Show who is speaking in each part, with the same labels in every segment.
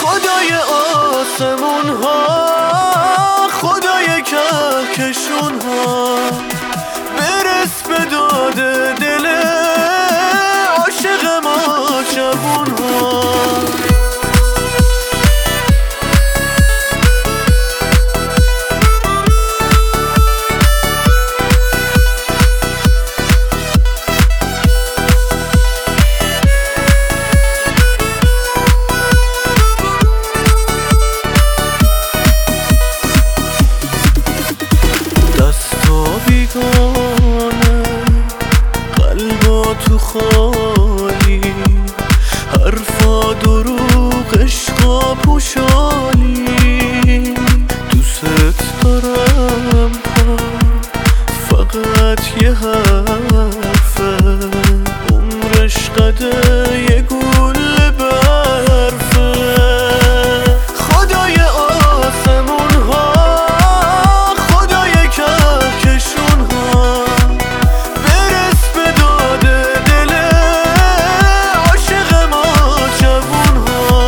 Speaker 1: خدای آسمون ها، خدای کهکشون ها، برس به داد دل عاشق ما جوون ها. بیگانه قلبا تو خالی، حرفا دروغ عشقا پوشالی. دوست دارم ها فقط یه حرفه، عمرش قده یه گل برفه. خدای آسمون ها، خدای کهکشون ها، برس به داد دل عاشق ما جوون ها.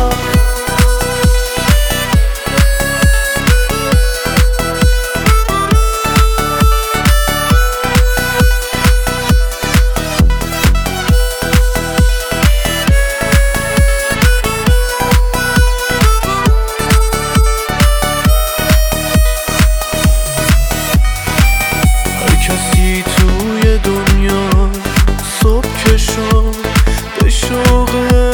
Speaker 1: کسی توی دنیا صبح که شد به شوق